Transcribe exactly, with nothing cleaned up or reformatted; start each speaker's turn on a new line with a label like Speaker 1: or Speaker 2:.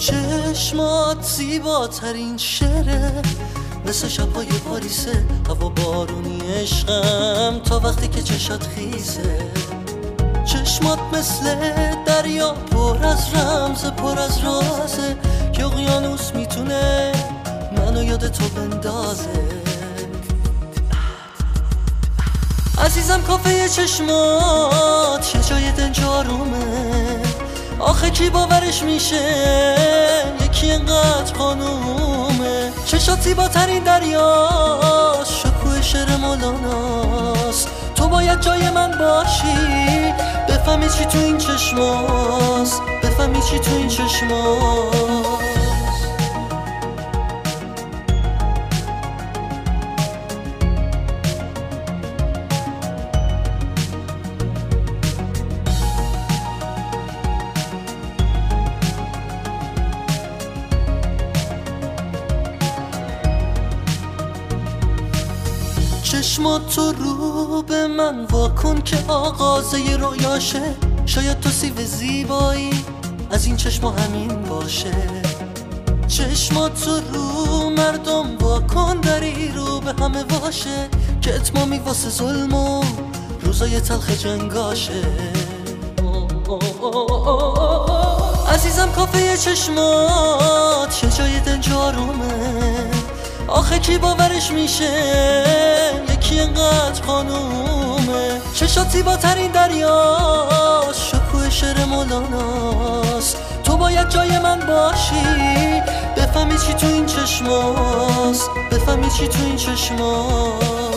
Speaker 1: چشمات زیباترین شعره، مثل شبهای پاریسه، هوا بارونی عشقم تا وقتی که چشات خیزه. چشمات مثل دریا پر از رمز، پر از رازه که اقیانوس میتونه منو یاد تو بندازه. عزیزم کافه چشمات یه جای دنج آرومه، آخه کی باورش میشه یکی انقدر خانومه. چشات زیباترین دریاست، شکوه شعر مولاناست. تو باید جای من باشی، بفهمی چی تو این چشماست، بفهمی چی تو این چشماست. چشمات تو رو به من واکن که آغازه ی رویاشه. شاید تو سیو زیبایی از این چشما همین باشه. چشمات تو رو مردم واکن، دری رو به همه واشه که اتمامی واسه ظلم و روزای تلخ جنگاشه. عزیزم کافه چشمات یه جای دنج آرومه، آخه کی باورش میشه یکی انقدر خانومه. چشات زیباترین دریاست، شکوه شعر مولاناست. تو باید جای من باشی، بفهمی چی تو این چشماست، بفهمی چی تو این چشماست.